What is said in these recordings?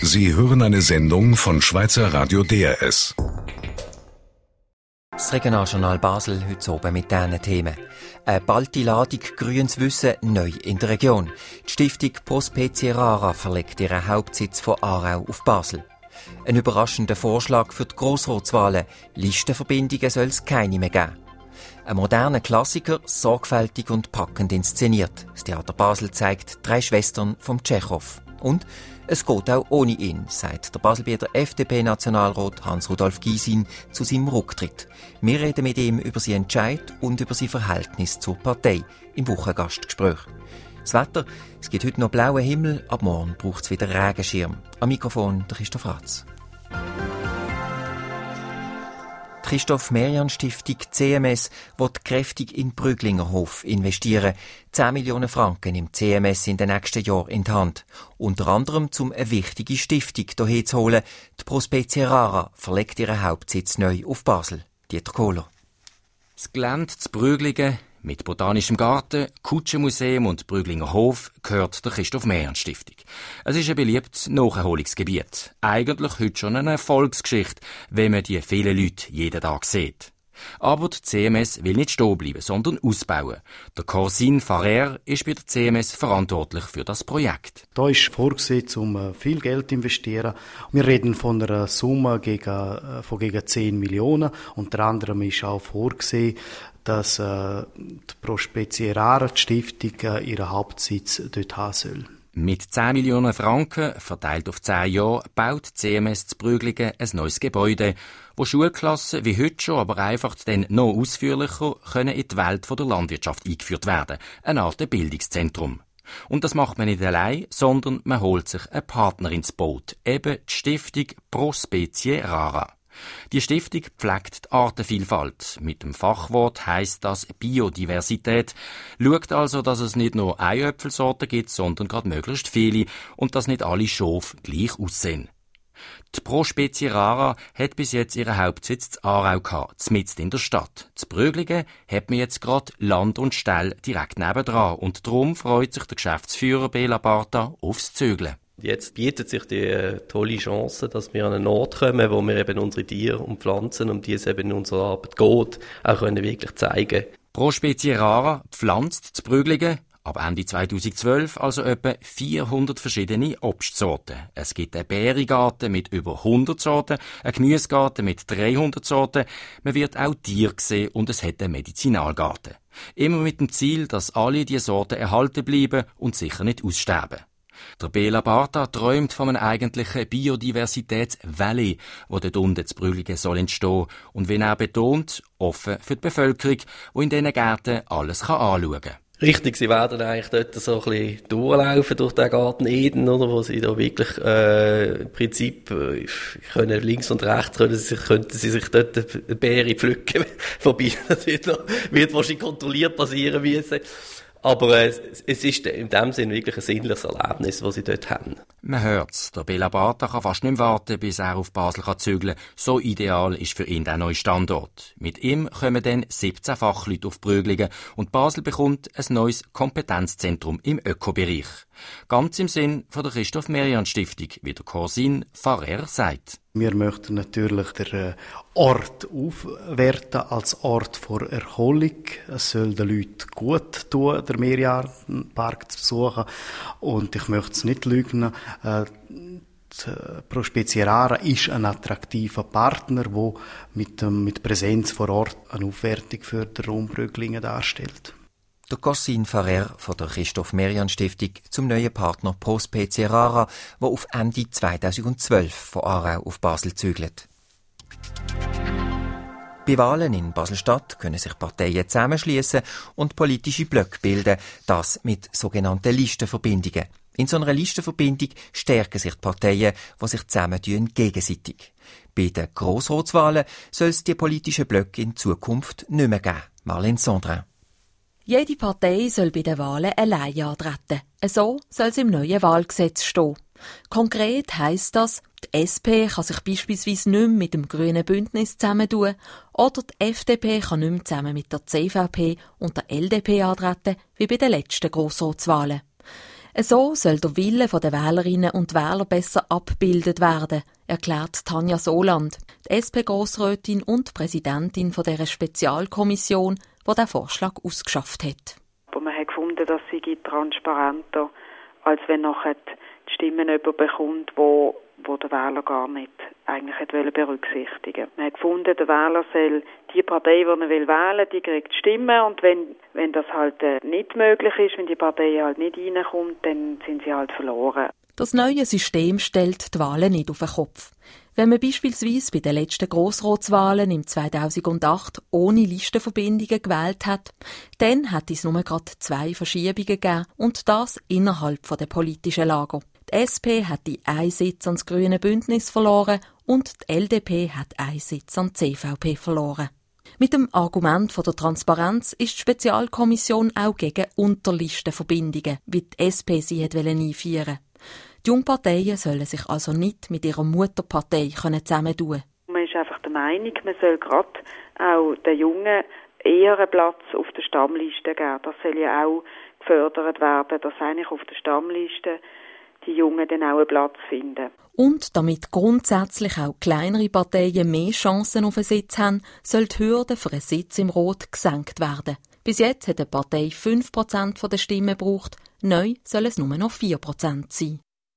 Sie hören eine Sendung von Schweizer Radio DRS. Das Regionaljournal Basel heute oben mit diesen Themen. Eine baldige Ladung grünes Wissen neu in der Region. Die Stiftung Pro Specie Rara verlegt ihren Hauptsitz von Aarau auf Basel. Ein überraschender Vorschlag für die Grossratswahlen. Listenverbindungen soll es keine mehr geben. Ein moderner Klassiker, sorgfältig und packend inszeniert. Das Theater Basel zeigt 3 Schwestern vom Tschechow. Und es geht auch ohne ihn, sagt der Baselbieter FDP-Nationalrat Hans-Rudolf Gysin zu seinem Rücktritt. Wir reden mit ihm über seinen Entscheid und über sein Verhältnis zur Partei im Wochengastgespräch. Das Wetter, es gibt heute noch blauen Himmel, ab morgen braucht es wieder Regenschirm. Am Mikrofon der Christoph Ratz. Die Christoph-Merian-Stiftung CMS will kräftig in Brüglingerhof investieren. 10 Millionen Franken nimmt CMS in den nächsten Jahren in die Hand. Unter anderem, um eine wichtige Stiftung hierher zu holen. Die Pro Specie Rara verlegt ihren Hauptsitz neu auf Basel. Dieter Kohler. Das Gelände zu Brüglingen mit Botanischem Garten, Kutschenmuseum und Brüglinger Hof gehört der Christoph-Merian-Stiftung. Es ist ein beliebtes Nacherholungsgebiet. Eigentlich heute schon eine Erfolgsgeschichte, wenn man die vielen Leute jeden Tag sieht. Aber die CMS will nicht stehen bleiben, sondern ausbauen. Der Corsine Farrer ist bei der CMS verantwortlich für das Projekt. Da ist vorgesehen, um viel Geld zu investieren. Wir reden von einer Summe von gegen 10 Millionen. Unter anderem ist auch vorgesehen, dass die Pro Specie Rara, die Stiftung, ihren Hauptsitz dort haben soll. Mit 10 Millionen Franken, verteilt auf 10 Jahre, baut die CMS zu Brüglingen ein neues Gebäude, wo Schulklassen wie heute schon, aber einfach dann noch ausführlicher können in die Welt der Landwirtschaft eingeführt werden. Eine Art Bildungszentrum. Und das macht man nicht allein, sondern man holt sich einen Partner ins Boot, eben die Stiftung Pro Specie Rara. Die Stiftung pflegt die Artenvielfalt. Mit dem Fachwort heisst das Biodiversität. Schaut also, dass es nicht nur eine Äpfelsorte gibt, sondern gerade möglichst viele und dass nicht alle Schafe gleich aussehen. Die Pro Specie Rara hat bis jetzt ihren Hauptsitz zu Aarau gehabt, mitten in der Stadt. Zu Brüglingen hat man jetzt gerade Land und Stall direkt nebendran und darum freut sich der Geschäftsführer Bela Barta aufs Zügeln. Jetzt bietet sich die tolle Chance, dass wir an einen Ort kommen, wo wir eben unsere Tiere und Pflanzen, um die es eben in unserer Arbeit geht, auch können wirklich zeigen. Pro Specie Rara pflanzt zu Brüglingen ab Ende 2012 also etwa 400 verschiedene Obstsorten. Es gibt einen Beerengarten mit über 100 Sorten, einen Gemüsegarten mit 300 Sorten. Man wird auch Tiere sehen und es hat einen Medizinalgarten. Immer mit dem Ziel, dass alle diese Sorten erhalten bleiben und sicher nicht aussterben. Der Bela Barta träumt von einem eigentlichen Biodiversitäts-Valley, wo dort unten zu Brüglingen soll entstehen und, wie er betont, offen für die Bevölkerung, die in diesen Gärten alles anschauen kann. Richtig, sie werden eigentlich dort so ein bisschen durchlaufen durch den Garten Eden, oder, wo sie da wirklich im Prinzip können links und rechts könnten sie sich dort eine Beere pflücken. Wobei das wird wahrscheinlich kontrolliert passieren müssen. Aber es ist in dem Sinn wirklich ein sinnliches Erlebnis, das sie dort haben. Man hört's. Der Bela Barta kann fast nicht mehr warten, bis er auf Basel zügeln kann. So ideal ist für ihn der neue Standort. Mit ihm kommen dann 17 Fachleute auf Brüglingen und Basel bekommt ein neues Kompetenzzentrum im Ökobereich. Ganz im Sinn von der Christoph-Merian-Stiftung, wie der Corsine Farrer sagt. Wir möchten natürlich den Ort aufwerten als Ort vor Erholung. Es soll den Leuten gut tun, den Merian-Park zu besuchen. Und ich möchte es nicht leugnen, Pro Specie Rara ist ein attraktiver Partner, der mit Präsenz vor Ort eine Aufwertung für den Raum Brüglingen darstellt. Der Corsine Farrer von der Christoph-Merian-Stiftung zum neuen Partner Pro Specie Rara, der auf Ende 2012 von Aarau auf Basel zügelt. Bei Wahlen in Basel-Stadt können sich Parteien zusammenschließen und politische Blöcke bilden, das mit sogenannten Listenverbindungen. In so einer Listenverbindung stärken sich die Parteien, die sich zusammentun gegenseitig. Bei den Grossratswahlen soll es die politischen Blöcke in Zukunft nicht mehr geben. Marlene Sondrin. Jede Partei soll bei den Wahlen allein antreten. So soll es im neuen Wahlgesetz stehen. Konkret heisst das, die SP kann sich beispielsweise nicht mehr mit dem Grünen Bündnis zusammentun oder die FDP kann nicht mehr zusammen mit der CVP und der LDP antreten, wie bei den letzten Grossratswahlen. So soll der Wille der Wählerinnen und Wähler besser abgebildet werden, erklärt Tanja Soland, die SP-Grossrätin und Präsidentin dieser Spezialkommission, die den Vorschlag ausgeschafft hat. Aber man hat gefunden, dass sie transparenter, als wenn nachher die Stimmen jemand bekommt, wo der Wähler gar nicht eigentlich berücksichtigen wollte. Man hat gefunden, der Wähler soll die Partei, die er wählen will, die kriegt Stimmen, und wenn das halt nicht möglich ist, wenn die Partei halt nicht reinkommt, dann sind sie halt verloren. Das neue System stellt die Wahlen nicht auf den Kopf. Wenn man beispielsweise bei den letzten Grossratswahlen im 2008 ohne Listenverbindungen gewählt hat, dann hat es nur gerade 2 Verschiebungen gegeben, und das innerhalb der politischen Lager. Die SP hat einen Sitz ans Grüne Bündnis verloren und die LDP hat einen Sitz an die CVP verloren. Mit dem Argument der Transparenz ist die Spezialkommission auch gegen Unterlistenverbindungen, wie die SP sie einführen wollte. Die Jungparteien sollen sich also nicht mit ihrer Mutterpartei zusammentun. Man ist einfach der Meinung, man soll gerade auch den Jungen eher einen Platz auf der Stammliste geben. Das soll ja auch gefördert werden, dass eigentlich auf der Stammliste die Jungen dann auch einen Platz finden. Und damit grundsätzlich auch kleinere Parteien mehr Chancen auf einen Sitz haben, soll die Hürde für einen Sitz im Rot gesenkt werden. Bis jetzt hat eine Partei 5% der Stimmen gebraucht, neu soll es nur noch 4% sein.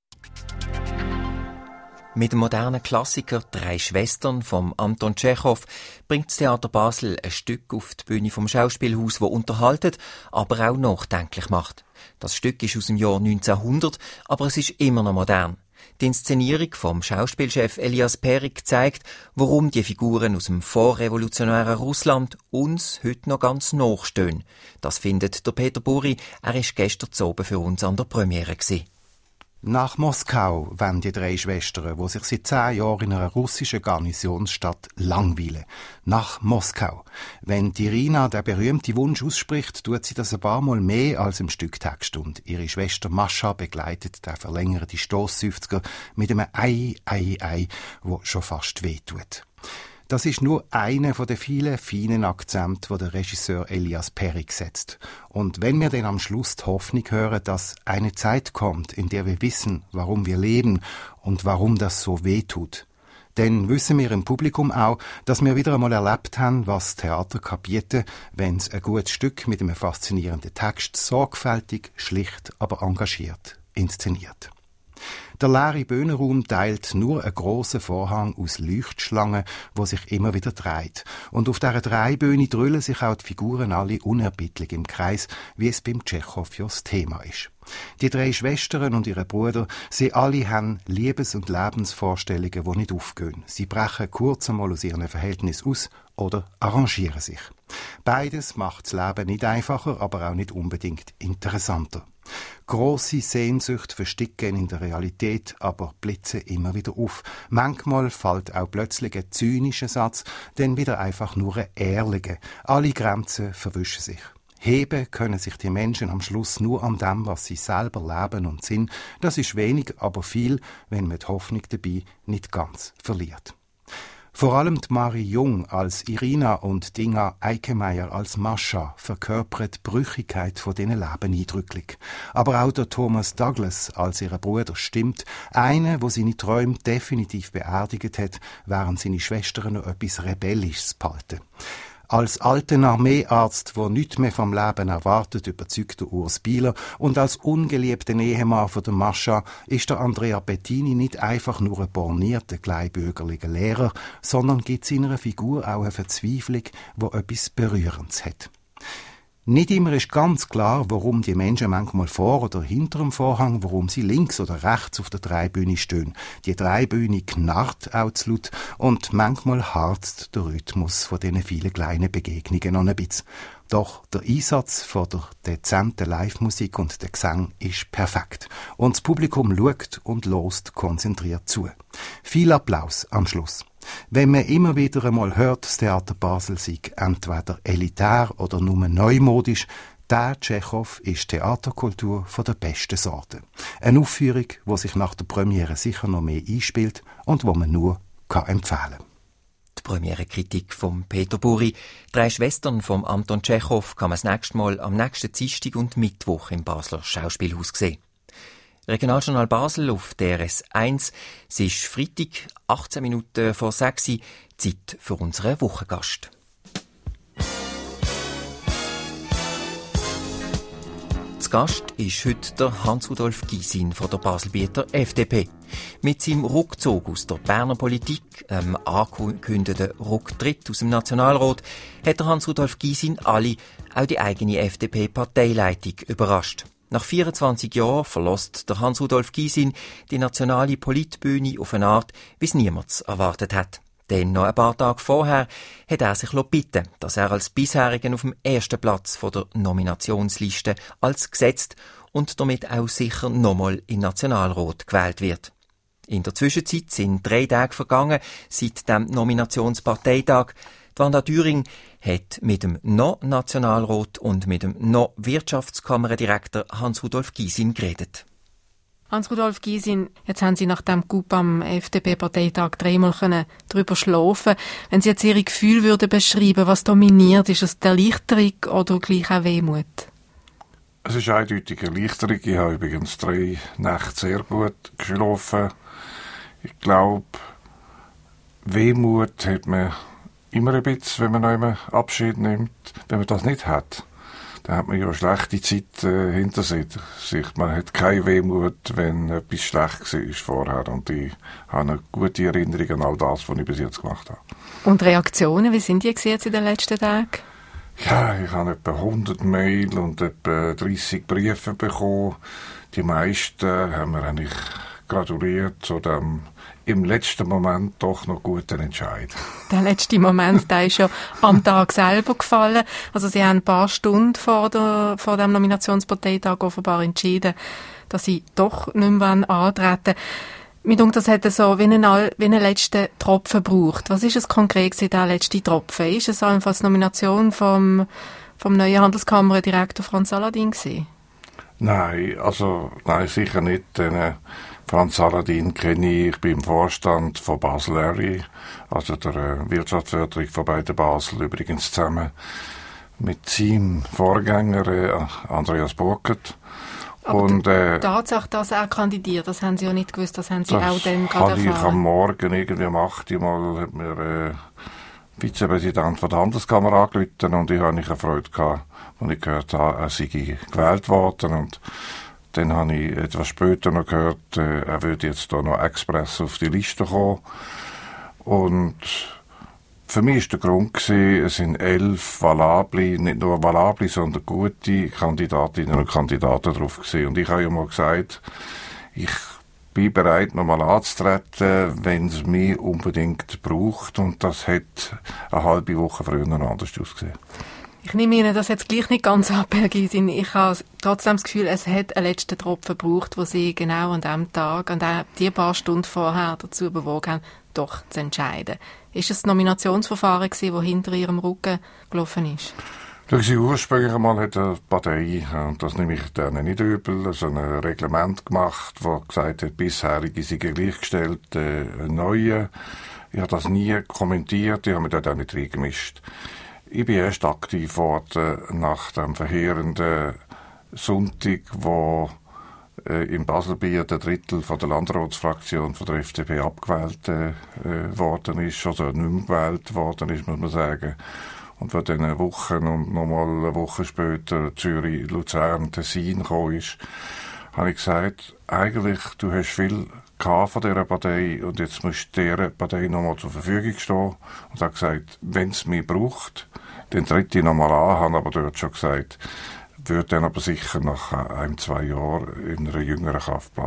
Mit dem modernen Klassiker «Drei Schwestern» von Anton Tschechow bringt das Theater Basel ein Stück auf die Bühne vom Schauspielhaus, das unterhaltet, aber auch nachdenklich macht. Das Stück ist aus dem Jahr 1900, aber es ist immer noch modern. Die Inszenierung vom Schauspielchef Elias Perik zeigt, warum die Figuren aus dem vorrevolutionären Russland uns heute noch ganz nachstehen. Das findet der Peter Buri. Er war gestern oben für uns an der Premiere gewesen. Nach Moskau wollen die 3 Schwestern, die sich seit 10 Jahren in einer russischen Garnisonsstadt langweilen. Nach Moskau. Wenn die Irina den berühmten Wunsch ausspricht, tut sie das ein paar Mal mehr als im Stück Text. Und ihre Schwester Mascha begleitet den verlängerten Stossseufzer mit einem Ei, Ei, Ei, wo schon fast wehtut. Das ist nur einer von den vielen feinen Akzenten, die der Regisseur Elias Perik setzt. Und wenn wir dann am Schluss die Hoffnung hören, dass eine Zeit kommt, in der wir wissen, warum wir leben und warum das so wehtut, dann wissen wir im Publikum auch, dass wir wieder einmal erlebt haben, was Theater kann bieten, wenn es ein gutes Stück mit einem faszinierenden Text sorgfältig, schlicht, aber engagiert inszeniert. Der leere Bühnenraum teilt nur einen grossen Vorhang aus Leuchtschlangen, wo sich immer wieder dreht. Und auf dieser Dreibühne drüllen sich auch die Figuren alle unerbittlich im Kreis, wie es beim Tschechow ja das Thema ist. Die 3 Schwestern und ihre Bruder, sie alle haben Liebes- und Lebensvorstellungen, die nicht aufgehen. Sie brechen kurz einmal aus ihren Verhältnissen aus oder arrangieren sich. Beides macht das Leben nicht einfacher, aber auch nicht unbedingt interessanter. Grosse Sehnsucht verstecken in der Realität, aber blitzen immer wieder auf. Manchmal fällt auch plötzlich ein zynischer Satz, dann wieder einfach nur ein ehrlicher. Alle Grenzen verwischen sich. Heben können sich die Menschen am Schluss nur an dem, was sie selber leben und sind. Das ist wenig, aber viel, wenn man die Hoffnung dabei nicht ganz verliert. Vor allem die Marie Jung als Irina und Dinga Eikemeyer als Mascha verkörpern die Brüchigkeit von diesen Leben eindrücklich. Aber auch der Thomas Douglas als ihr Bruder stimmt, einer, wo seine Träume definitiv beerdigt hat, während seine Schwestern noch etwas Rebellisches behalten. Als alter Armeearzt, der nichts mehr vom Leben erwartet, überzeugt der Urs Bieler, und als ungeliebter Ehemann von der Mascha ist der Andrea Bettini nicht einfach nur ein bornierter, kleinbürgerlicher Lehrer, sondern gibt seiner Figur auch eine Verzweiflung, die etwas Berührendes hat. Nicht immer ist ganz klar, warum die Menschen manchmal vor oder hinter dem Vorhang, warum sie links oder rechts auf der Dreibühne stehen. Die Dreibühne knarrt auch zu laut und manchmal harzt der Rhythmus von diesen vielen kleinen Begegnungen noch ein bisschen. Doch der Einsatz von der dezenten Live-Musik und der Gesang ist perfekt. Und das Publikum schaut und lost konzentriert zu. Viel Applaus am Schluss. Wenn man immer wieder einmal hört, das Theater Basel sei entweder elitär oder nur neumodisch, der Tschechow ist Theaterkultur von der besten Sorte. Eine Aufführung, die sich nach der Premiere sicher noch mehr einspielt und wo man nur empfehlen kann. Die Premiere-Kritik von Peter Buri. 3 Schwestern von Anton Tschechow kann man das nächste Mal am nächsten Dienstag und Mittwoch im Basler Schauspielhaus sehen. Regionaljournal Basel auf DRS 1. Es ist Freitag, 18 Minuten vor 6 Uhr, Zeit für unseren Wochengast. Zu Gast ist heute der Hans-Rudolf Gysin von der Baselbieter FDP. Mit seinem Rückzug aus der Berner Politik, angekündigten Rücktritt aus dem Nationalrat, hat der Hans-Rudolf Gysin alle, auch die eigene FDP-Parteileitung, überrascht. Nach 24 Jahren verlässt der Hans-Rudolf Gysin die nationale Politbühne auf eine Art, wie es niemand erwartet hat. Denn noch ein paar Tage vorher hat er sich bitten, dass er als Bisherigen auf dem ersten Platz von der Nominationsliste als gesetzt und damit auch sicher nochmal in Nationalrat gewählt wird. In der Zwischenzeit sind 3 Tage vergangen seit dem Nominationsparteitag. Wanda Düring hat mit dem noch-Nationalrat und mit dem noch-Wirtschaftskammerdirektor Hans-Rudolf Gysin geredet. Hans-Rudolf Gysin, jetzt haben Sie nach dem Coup am FDP-Parteitag 3-mal darüber schlafen. Wenn Sie jetzt Ihre Gefühle würden beschreiben, was dominiert, ist es die Erleichterung oder gleich auch Wehmut? Es ist eindeutig Erleichterung. Ich habe übrigens 3 Nächte sehr gut geschlafen. Ich glaube, Wehmut hat man immer ein bisschen, wenn man noch immer Abschied nimmt. Wenn man das nicht hat, dann hat man ja eine schlechte Zeit hinter sich. Man hat keine Wehmut, wenn etwas schlecht war vorher. Und ich habe eine gute Erinnerung an all das, was ich bis jetzt gemacht habe. Und Reaktionen, wie sind die jetzt in den letzten Tagen? Ja, ich habe etwa 100 Mail und etwa 30 Briefe bekommen. Die meisten haben mir eigentlich gratuliert zu dem im letzten Moment doch noch guten Entscheid. Der letzte Moment, der ist ja am Tag selber gefallen. Also Sie haben ein paar Stunden vor dem Nominationsparteitag offenbar entschieden, dass Sie doch nicht mehr antreten wollen. Mir denkt, das hätte so wie einen letzten Tropfen gebraucht. Was ist es konkret gewesen, der letzte Tropfen? Ist es einfach die Nomination vom neuen Handelskammerdirektor Franz Saladin gewesen? Nein, sicher nicht. Franz Saladin kenne ich. Ich bin im Vorstand von Basel Area, also der Wirtschaftsförderung von beiden Basel, übrigens zusammen mit seinem Vorgänger Andreas Burkert. Aber und die Tatsache, dass er kandidiert, das haben Sie ja nicht gewusst, das haben Sie auch dann gerade erfahren. Ich am Morgen irgendwie um 8 Uhr mal hat mir Vizepräsident von der Handelskammer angerufen und ich hatte eine Freude gehabt, als ich gehört habe, er sei gewählt worden. Und dann habe ich etwas später noch gehört, er würde jetzt da noch express auf die Liste kommen. Und für mich war der Grund gewesen, es sind 11 valable, nicht nur valable, sondern gute Kandidatinnen und Kandidaten drauf gewesen. Und ich habe ja mal gesagt, ich bin bereit, nochmal anzutreten, wenn es mich unbedingt braucht. Und das hat eine halbe Woche früher noch anders ausgesehen. Ich nehme Ihnen das jetzt gleich nicht ganz ab, Herr Gysin. Ich habe trotzdem das Gefühl, es hat einen letzten Tropfen gebraucht, wo Sie genau an diesem Tag, die paar Stunden vorher dazu bewogen haben, doch zu entscheiden. Ist es das Nominationsverfahren gewesen, das hinter Ihrem Rücken gelaufen ist? Ursprünglich einmal hat die Partei, und das nehme ich denen nicht übel, so ein Reglement gemacht, das gesagt hat, bisherige seien gleichgestellt, neue. Ich habe das nie kommentiert, ich habe mich dort auch nicht reingemischt. Ich bin erst aktiv worden nach dem verheerenden Sonntag, wo in Baselbiet ein Drittel von der Landratsfraktion von der FDP abgewählt worden ist, also nicht mehr gewählt worden ist, muss man sagen. Und wo dann eine Woche und nochmal eine Woche später Zürich, Luzern, Tessin gekommen ist, habe ich gesagt, eigentlich, du hast viel gehabt von dieser Partei und jetzt musst du dieser Partei nochmal zur Verfügung stehen. Und habe gesagt, wenn es mich braucht, dann tritt ich nochmal an, habe aber dort schon gesagt, würde dann aber sicher nach 1-2 Jahren in einer jüngeren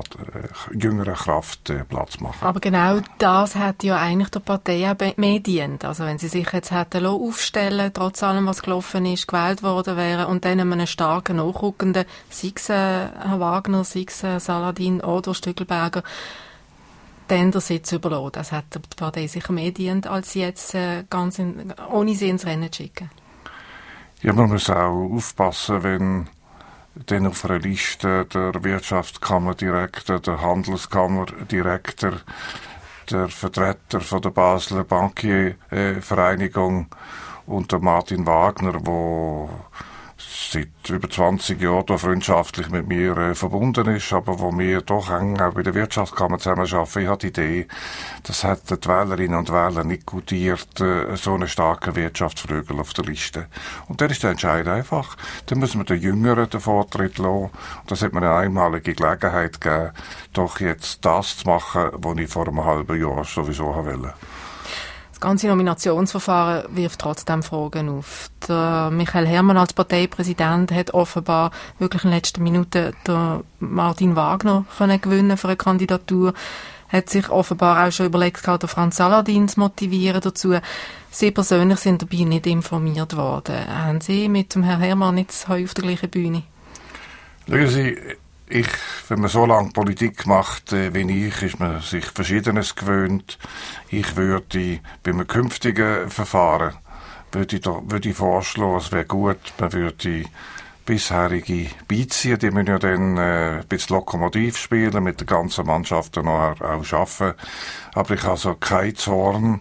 Kraft Platz machen. Aber genau das hat ja eigentlich der Partei auch mehr dient. Also wenn sie sich jetzt hätten aufstellen, trotz allem, was gelaufen ist, gewählt worden wären und dann einen starken Nachrückenden, sei es Herr Wagner, sei es Saladin oder Stüggelberger, dann den Sitz überlassen. Das hat die Partei sicher mehr dient, als sie jetzt ohne sie ins Rennen zu schicken. Ja, man muss auch aufpassen, wenn dann auf einer Liste der Wirtschaftskammerdirektor, der Handelskammerdirektor, der Vertreter von der Basler Bankiervereinigung und der Martin Wagner, wo seit über 20 Jahren da freundschaftlich mit mir verbunden ist, aber wo wir doch eng auch bei der Wirtschaftskammer zusammenarbeiten. Ich habe die Idee, das hat die Wählerinnen und Wähler nicht gutiert, so einen starken Wirtschaftsflügel auf der Liste. Und dann ist der Entscheid einfach. Dann müssen wir den Jüngeren den Vortritt lassen. Und das hat mir eine einmalige Gelegenheit gegeben, doch jetzt das zu machen, was ich vor einem halben Jahr sowieso wollte. Das ganze Nominationsverfahren wirft trotzdem Fragen auf. Der Michael Herrmann als Parteipräsident hat offenbar wirklich in den letzten Minuten der Martin Wagner gewinnen für eine Kandidatur. Hat sich offenbar auch schon überlegt, den Franz Saladin zu motivieren dazu. Sie persönlich sind dabei nicht informiert worden. Haben Sie mit dem Herrn Herrmann jetzt auf der gleichen Bühne? Schauen Sie, wenn man so lange Politik macht wie ich, ist man sich Verschiedenes gewöhnt. Ich würde bei einem künftigen Verfahren würde ich vorschlagen, es wäre gut, man würde bisherige beiziehen, die müssen ja dann ein bisschen Lokomotiv spielen, mit der ganzen Mannschaft nachher auch arbeiten. Aber ich habe so keinen Zorn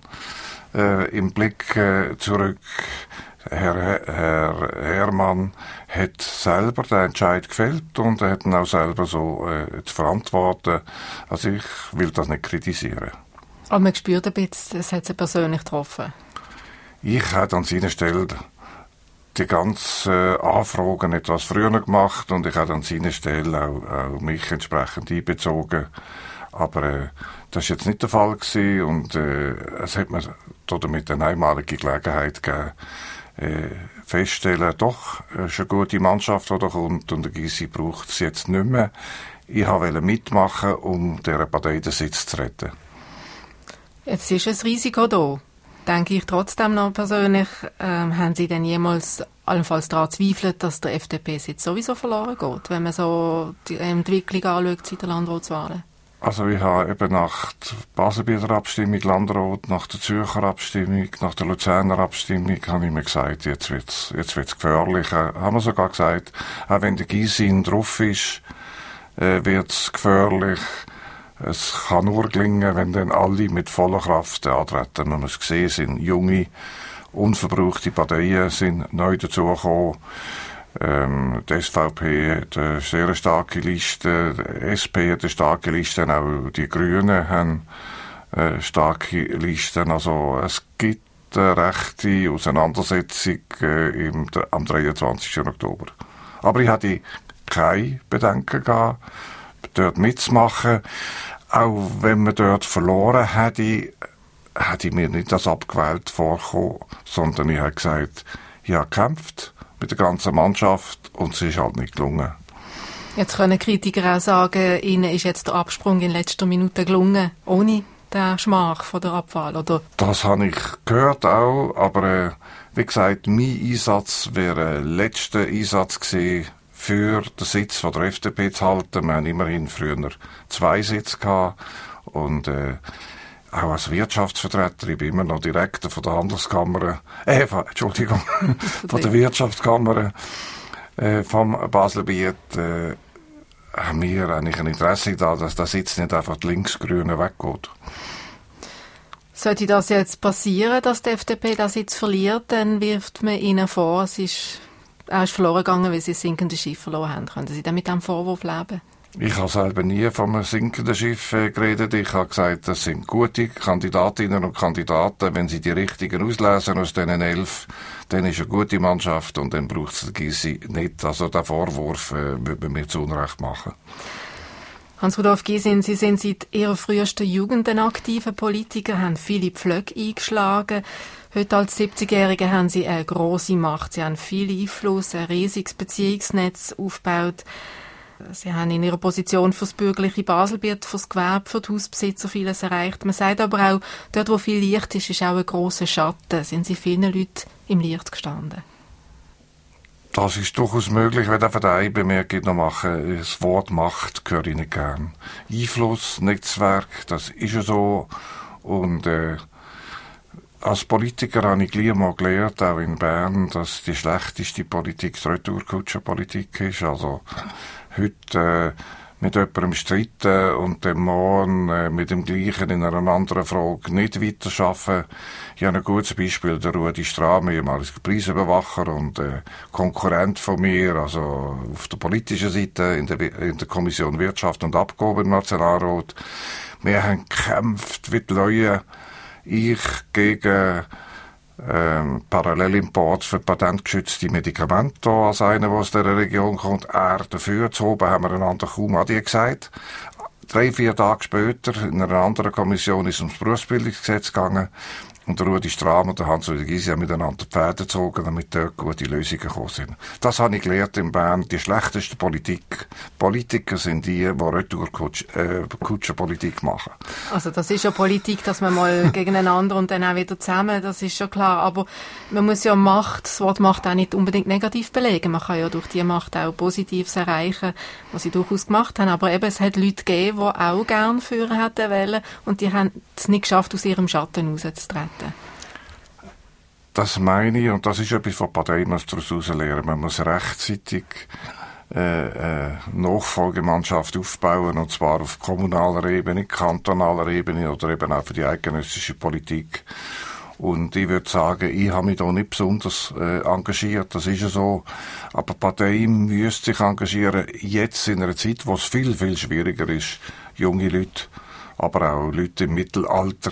im Blick zurück. Herr Herrmann hat selber den Entscheid gefällt und er hat ihn auch selber so zu verantworten. Also ich will das nicht kritisieren. Aber man spürt ein bisschen, es hat Sie persönlich getroffen. Ich hätte an seiner Stelle die ganzen Anfragen etwas früher gemacht und ich hätte an seiner Stelle auch mich entsprechend einbezogen. Aber das war jetzt nicht der Fall gewesen und es hat mir damit eine einmalige Gelegenheit gegeben, feststellen, doch, es ist eine gute Mannschaft, die da kommt und der Gysi braucht es jetzt nicht mehr. Ich wollte mitmachen, um dieser Partei den Sitz zu retten. Jetzt ist ein Risiko da. Denke ich trotzdem noch persönlich, haben Sie denn jemals allenfalls daran zweifelt, dass der FDP-Sitz sowieso verloren geht, wenn man so die Entwicklung anschaut seit der Landratswahlen? Also ich habe eben nach der Baselbieter Abstimmung, Landrat, nach der Zürcher Abstimmung, nach der Luzerner Abstimmung, habe ich mir gesagt, jetzt wird's gefährlich. Haben wir sogar gesagt, auch wenn der Gysi drauf ist, wird's gefährlich. Es kann nur gelingen, wenn dann alle mit voller Kraft antreten. Man muss sehen, sind junge, unverbrauchte Parteien sind neu dazugekommen. Die SVP hat eine sehr starke Liste, die SP hat eine starke Liste, auch die Grünen haben starke Listen. Also es gibt eine rechte Auseinandersetzung am 23. Oktober. Aber ich hatte keine Bedenken gehabt, dort mitzumachen. Auch wenn man dort verloren hätte ich mir nicht das abgewählt vorgekommen, sondern ich habe gesagt, ich habe gekämpft mit der ganzen Mannschaft und es ist halt nicht gelungen. Jetzt können Kritiker auch sagen, Ihnen ist jetzt der Absprung in letzter Minute gelungen, ohne den Schmach von der Abwahl, oder? Das habe ich gehört auch, aber wie gesagt, mein Einsatz wäre ein letzter Einsatz gewesen, für den Sitz von der FDP zu halten. Wir haben immerhin früher 2 Sitze gehabt und auch als Wirtschaftsvertreter, ich bin immer noch Direktor von der Handelskammer, von der Wirtschaftskammer vom Baselbiet, haben wir eigentlich ein Interesse da, dass der Sitz nicht einfach die Linksgrünen weggeht. Sollte das jetzt passieren, dass die FDP den Sitz verliert, dann wirft man ihnen vor, er ist verloren gegangen, weil sie das sinkende Schiff verloren haben. Können Sie dann mit diesem Vorwurf leben? Ich habe selber nie von einem sinkenden Schiff geredet. Ich habe gesagt, das sind gute Kandidatinnen und Kandidaten. Wenn sie die richtigen auslesen aus diesen 11, dann ist eine gute Mannschaft und dann braucht es den Gysi nicht. Also den Vorwurf würde man mir zu Unrecht machen. Hans-Rudolf Gysi, Sie sind seit Ihrer frühesten Jugend ein aktiver Politiker, haben viele Pflöcke eingeschlagen. Heute als 70-Jährige haben Sie eine grosse Macht. Sie haben viel Einfluss, ein riesiges Beziehungsnetz aufgebaut. Sie haben in Ihrer Position fürs bürgerliche Baselbiet, fürs Gewerbe, für die Hausbesitzer vieles erreicht. Man sagt aber auch, dort wo viel Licht ist, ist auch ein grosser Schatten. Sind Sie vielen Leuten im Licht gestanden? Das ist durchaus möglich, wenn einfach eine Bemerkung noch machen. Das Wort Macht höre ich nicht gern. Einfluss, Netzwerk, das ist ja so. Und als Politiker habe ich gleich mal gelernt, auch in Bern, dass die schlechteste Politik die Retourkutscherpolitik ist. Also heute mit jemandem streiten und dem morgen mit dem Gleichen in einer anderen Frage nicht weiterarbeiten. Ich habe ein gutes Beispiel, der Rudi Strahm, ehemaliger Preisüberwacher und Konkurrent von mir, also auf der politischen Seite in der Kommission Wirtschaft und Abgaben im Nationalrat. Wir haben gekämpft wie die Leute, ich gegen Parallelimport für patentgeschützte Medikamente als einer, der aus dieser Region kommt. Er dafür. Zu oben haben wir einander kaum Adi gesagt. 3-4 Tage später, in einer anderen Kommission, ist es ums Berufsbildungsgesetz gegangen. Und der Rudi Strahm und der Hans-Rudi Gysi haben miteinander die Pferde gezogen, damit dort gute Lösungen gekommen sind. Das habe ich gelernt in Bern. Die schlechteste Politiker sind die Retour-Kutschen-Politik machen. Also das ist ja Politik, dass man mal gegeneinander und dann auch wieder zusammen, das ist schon klar. Aber man muss ja das Wort Macht auch nicht unbedingt negativ belegen. Man kann ja durch die Macht auch Positives erreichen, was sie durchaus gemacht haben. Aber eben, es hat Leute gegeben, die auch gerne führen hätten wollen und die haben es nicht geschafft, aus ihrem Schatten rauszutreten. Das meine ich, und das ist etwas, was die Partei daraus lernen muss. Man muss rechtzeitig Nachfolgemannschaft aufbauen, und zwar auf kommunaler Ebene, kantonaler Ebene oder eben auch für die eidgenössische Politik. Und ich würde sagen, ich habe mich da nicht besonders engagiert, das ist ja so. Aber die Partei müsste sich engagieren, jetzt in einer Zeit, wo es viel, viel schwieriger ist, junge Leute, aber auch Leute im Mittelalter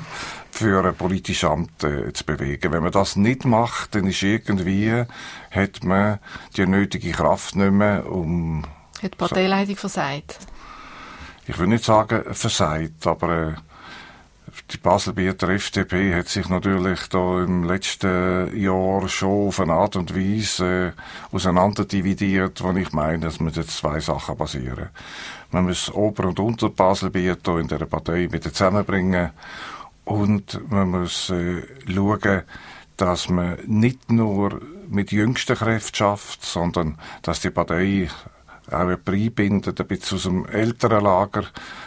für ein politisches Amt zu bewegen. Wenn man das nicht macht, dann ist irgendwie, hat man die nötige Kraft nicht mehr, Hat die Parteileitung versagt? Ich will nicht sagen versagt, aber die Baselbieter FDP hat sich natürlich da im letzten Jahr schon auf eine Art und Weise auseinanderdividiert, wo ich meine, dass man jetzt 2 Sachen basieren. Man muss Ober- und Unterbaselbieter in dieser Partei wieder zusammenbringen und man muss schauen, dass man nicht nur mit jüngsten Kräften schafft, sondern dass die Partei auch einbindet, ein bisschen aus dem älteren Lager,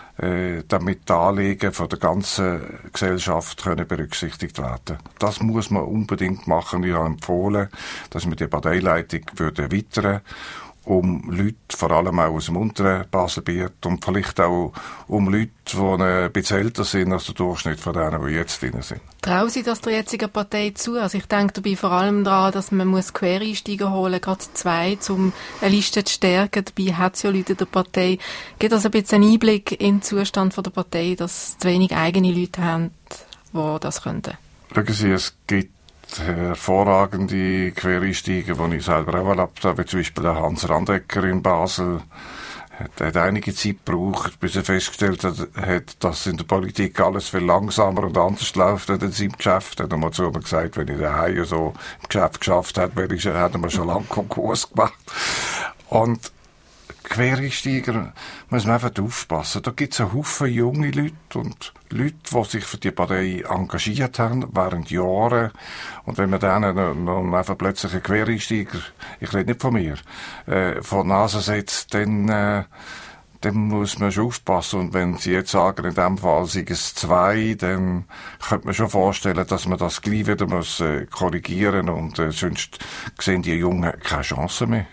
damit die Anliegen von der ganzen Gesellschaft können berücksichtigt werden. Das muss man unbedingt machen. Ich habe empfohlen, dass man die Parteileitung erweitern, um Leute, vor allem auch aus dem unteren Baselbiet und vielleicht auch um Leute, die ein bisschen älter sind als der Durchschnitt von denen, die jetzt drin sind. Trauen Sie das der jetzigen Partei zu? Also ich denke dabei vor allem daran, dass man Quereinsteiger holen muss, gerade 2, um eine Liste zu stärken. Dabei hat es ja Leute in der Partei. Gibt also ein bisschen einen Einblick in den Zustand der Partei, dass zu wenig eigene Leute haben, die das könnten? Schauen Sie, es gibt hervorragende Quereinsteiger, die ich selber auch erlebt habe, wie zum Beispiel der Hans Randecker in Basel. Er hat einige Zeit gebraucht, bis er festgestellt hat, dass in der Politik alles viel langsamer und anders läuft als in seinem Geschäft. Er hat einmal zu mir gesagt, wenn ich daheim so im Geschäft geschafft hätte, hätte man schon lange Konkurs gemacht. Und Quereinsteiger muss man einfach aufpassen. Da gibt es einen Haufen junge Leute und Leute, die sich für die Partei engagiert haben, während Jahren. Und wenn man denen noch einfach plötzlich einen Quereinsteiger, ich rede nicht von mir, vor die Nase setzt, dann muss man schon aufpassen. Und wenn Sie jetzt sagen, in dem Fall sind es 2, dann könnte man schon vorstellen, dass man das gleich wieder muss korrigieren und sonst sehen die Jungen keine Chance mehr.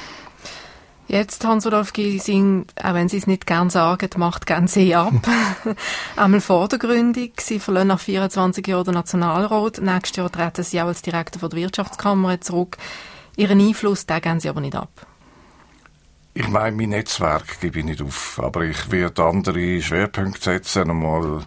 Jetzt, Hans-Rudolf Gysi, auch wenn Sie es nicht gern sagen, macht gerne Sie ab. Einmal vor der Gründung. Sie verlassen nach 24 Jahren den Nationalrat. Nächstes Jahr treten Sie auch als Direktor von der Wirtschaftskammer zurück. Ihren Einfluss, den geben Sie aber nicht ab. Ich meine, mein Netzwerk gebe ich nicht auf. Aber ich werde andere Schwerpunkte setzen. Einmal,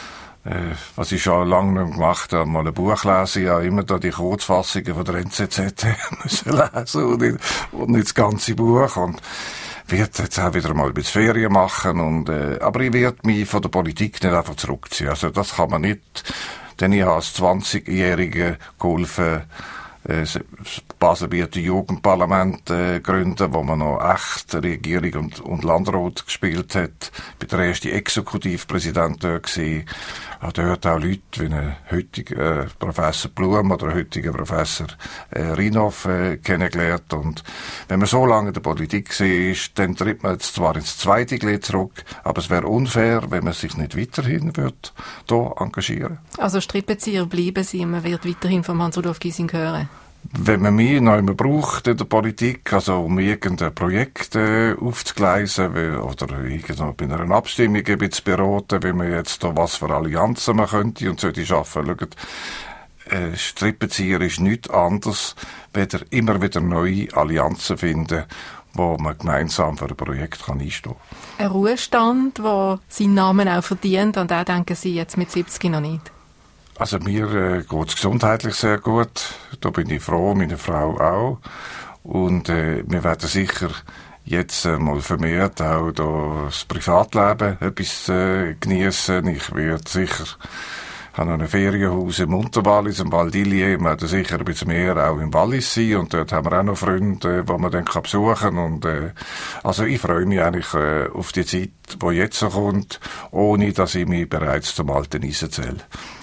was ich schon lange nicht gemacht habe, mal ein Buch lesen. Ich habe immer da die Kurzfassungen von der NZZ müssen lesen und nicht das ganze Buch. Und werde jetzt auch wieder mal ein bisschen Ferien machen. Aber ich werde mich von der Politik nicht einfach zurückziehen. Also das kann man nicht. Denn ich habe als 20-Jähriger geholfen, das Baselbieter Jugendparlament gründen, wo man noch echt Regierung und Landrat gespielt hat. Ich war der erste Exekutivpräsident dort gewesen. Ich habe dort auch Leute wie ein heutiger Professor Blum oder ein heutiger Professor Rinov kennengelernt. Und wenn man so lange in der Politik war, dann tritt man jetzt zwar ins zweite Glied zurück, aber es wäre unfair, wenn man sich nicht weiterhin würde hier engagieren. Also Strippenzieher bleiben Sie, man wird weiterhin von Hans-Rudolf Gysi hören? wenn man mich noch immer braucht in der Politik, also um irgendein Projekt aufzugleisen oder bei einer Abstimmung ein bisschen zu beraten, wie man jetzt da was für Allianzen man könnte und sollte schaffen. Schaut, Strippenzieher ist nichts anderes, weder immer wieder neue Allianzen finden, wo man gemeinsam für ein Projekt einstehen kann. Ein Ruhestand, der seinen Namen auch verdient, und da denken Sie jetzt mit 70 noch nicht? Also mir geht es gesundheitlich sehr gut. Da bin ich froh, meine Frau auch. Und wir werden sicher jetzt mal vermehrt auch da das Privatleben etwas genießen. Ich werde sicher, habe noch ein Ferienhaus im Unterwallis, im Val d'Illier. Wir werden sicher ein bisschen mehr auch im Wallis sein. Und dort haben wir auch noch Freunde, die man dann besuchen kann. Und also ich freue mich eigentlich auf die Zeit, die jetzt so kommt, ohne dass ich mich bereits zum alten Eisen zähle.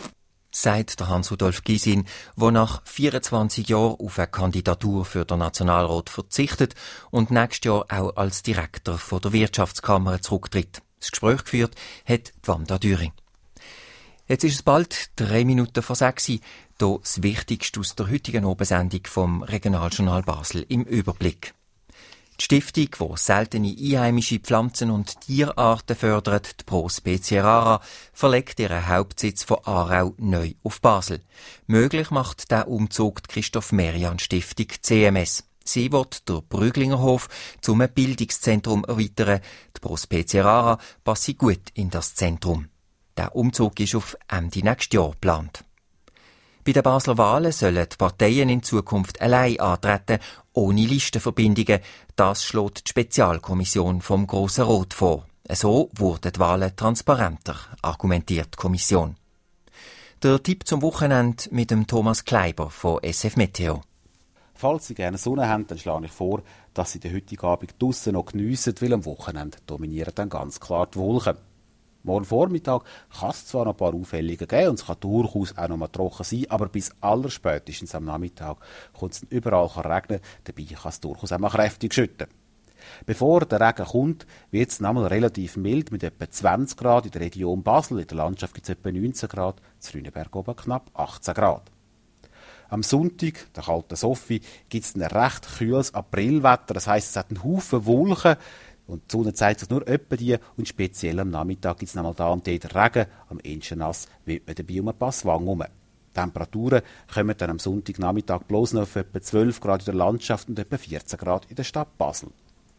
Sagt der Hans-Rudolf Gysin, der nach 24 Jahren auf eine Kandidatur für den Nationalrat verzichtet und nächstes Jahr auch als Direktor von der Wirtschaftskammer zurücktritt. Das Gespräch geführt hat die Wanda Düring. Jetzt ist es bald 3 Minuten vor 6 Uhr, hier das Wichtigste aus der heutigen Abendsendung vom Regionaljournal Basel im Überblick. Die Stiftung, die seltene einheimische Pflanzen- und Tierarten fördert, die Pro Spezie Rara, verlegt ihren Hauptsitz von Aarau neu auf Basel. Möglich macht der Umzug die Christoph-Merian-Stiftung CMS. Sie wird den Brüglingerhof zum Bildungszentrum erweitern. Die Pro Spezie Rara passe gut in das Zentrum. Der Umzug ist auf Ende nächstes Jahr geplant. Bei den Basler Wahlen sollen die Parteien in Zukunft allein antreten, ohne Listenverbindungen. Das schlägt die Spezialkommission vom Grossen Rat vor. So wurden die Wahlen transparenter, argumentiert die Kommission. Der Tipp zum Wochenende mit dem Thomas Kleiber von SF Meteo. Falls Sie gerne Sonne haben, dann schlage ich vor, dass Sie den heutigen Abend draussen noch geniessen, weil am Wochenende dominieren dann ganz klar die Wolken. Morgen Vormittag kann es zwar noch ein paar Aufhellungen geben und es kann durchaus auch noch mal trocken sein, aber bis allerspätestens am Nachmittag kommt es überall regnen, dabei kann es durchaus auch mal kräftig schütten. Bevor der Regen kommt, wird es nochmal relativ mild mit etwa 20 Grad in der Region Basel, in der Landschaft gibt es etwa 19 Grad, in Rüneberg oben knapp 18 Grad. Am Sonntag, der kalten Sophie, gibt es ein recht kühles Aprilwetter, das heisst, es hat einen Haufen Wolken, und die Sonne zeigt sich nur etwa die und speziell am Nachmittag gibt es nochmal da und dort Regen, am ehesten nass wird man dabei um ein paar Swang herum. Die Temperaturen kommen dann am Sonntagnachmittag bloß noch auf etwa 12 Grad in der Landschaft und etwa 14 Grad in der Stadt Basel.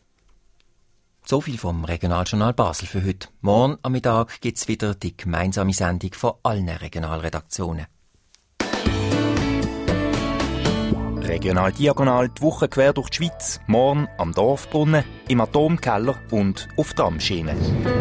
So viel vom Regionaljournal Basel für heute. Morgen am Mittag gibt es wieder die gemeinsame Sendung von allen Regionalredaktionen. Regional Diagonal die Woche quer durch die Schweiz. Morgen am Dorfbrunnen, im Atomkeller und auf Tramschienen.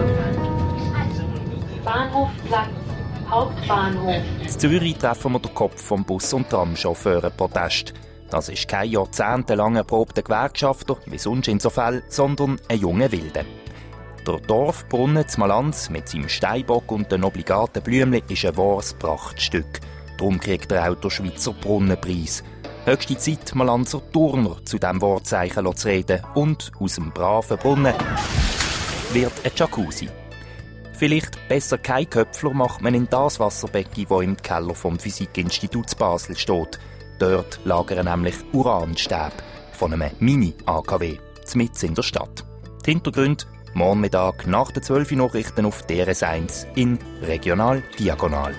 Bahnhofplatz, Hauptbahnhof. In Zürich treffen wir den Kopf vom Bus- und Tramchauffeurenprotest. Das ist kein jahrzehntelang erprobter Gewerkschafter, wie sonst in so Fällen, sondern ein junger Wilde. Der Dorfbrunnen zu Malanz mit seinem Steinbock und den obligaten Blümchen ist ein wahres Prachtstück. Darum kriegt er auch den Schweizer Brunnenpreis. Höchste Zeit, Malanzer Turner zu diesem Wortzeichen zu reden und aus dem braven Brunnen wird ein Jacuzzi. Vielleicht besser kein Köpfler macht man in das Wasserbecken, das im Keller vom Physikinstitut Basel steht. Dort lagern nämlich Uranstäbe von einem Mini-AKW, mitten in der Stadt. Die Hintergründe morgen Mittag nach den 12 Uhr Nachrichten auf DRS1 in Regional Diagonal.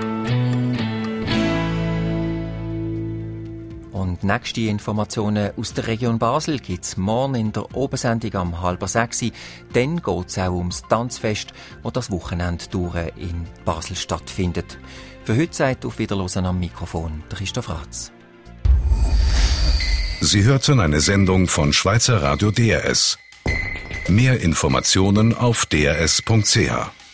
Und nächste Informationen aus der Region Basel gibt es morgen in der Obersendung um 5:30. Dann geht es auch ums Tanzfest, das das Wochenende durch in Basel stattfindet. Für heute sagt auf Wiederhören am Mikrofon der Christoph Ratz. Sie hörten eine Sendung von Schweizer Radio DRS. Mehr Informationen auf drs.ch.